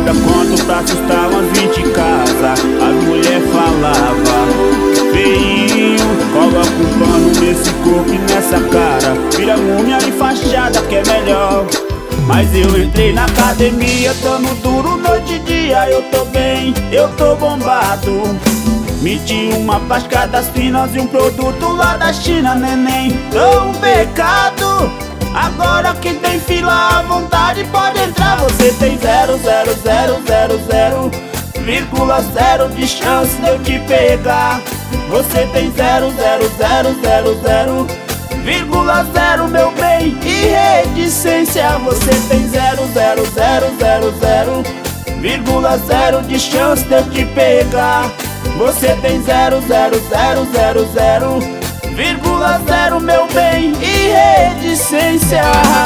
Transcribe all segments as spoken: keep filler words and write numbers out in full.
cobra quanto pra assustar umas vinte casas. As mulher falava: feinho, coloca um pano nesse corpo e nessa cara, vira múmia e fachada que é melhor. Mas eu entrei na academia, dando duro noite e dia. Eu tô bem, eu tô bombado. Meti uma plástica das finas e um produto lá da China, neném. Tô um pecado. Agora que tem fila à vontade pode entrar. Você tem zero, zero, zero, zero, zero vírgula zero de chance de eu te pegar. Você tem zero, zero, zero, zero, zero vírgula zero, meu bem, e reticência. Você tem zero, zero, zero, zero, zero vírgula zero de chance de eu te pegar. Você tem zero, zero, zero, zero, zero vírgula zero, meu bem, e reticência.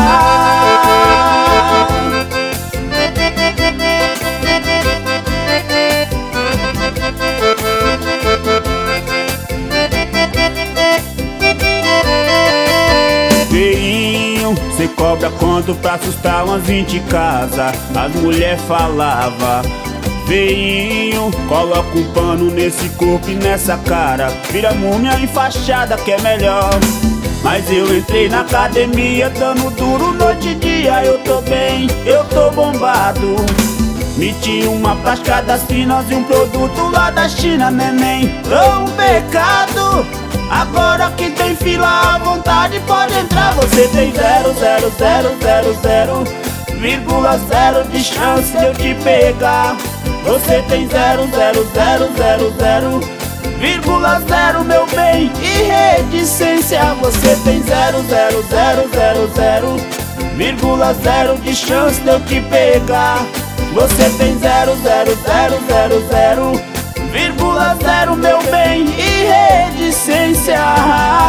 Feinho, cê cobra quanto pra assustar umas vinte casas. As mulher falava: feinho, coloca um pano nesse corpo e nessa cara, vira múmia e fachada que é melhor. Mas eu entrei na academia, dando duro noite e dia. Eu tô bem, eu tô bombado. Meti uma plástica das finas e um produto lá da China, neném. Tô um pecado. Agora que tem fila à vontade pode entrar. Você tem zero, zero, zero, zero, zero vírgula zero de chance de eu te pegar. Você tem zero, zero, zero, zero, zero vírgula zero, meu bem, e reticência. Você tem zero, zero, zero, zero, zero vírgula zero de chance de eu te pegar. Você tem zero, zero, zero, zero, zero vírgula zero, meu bem, e reticência.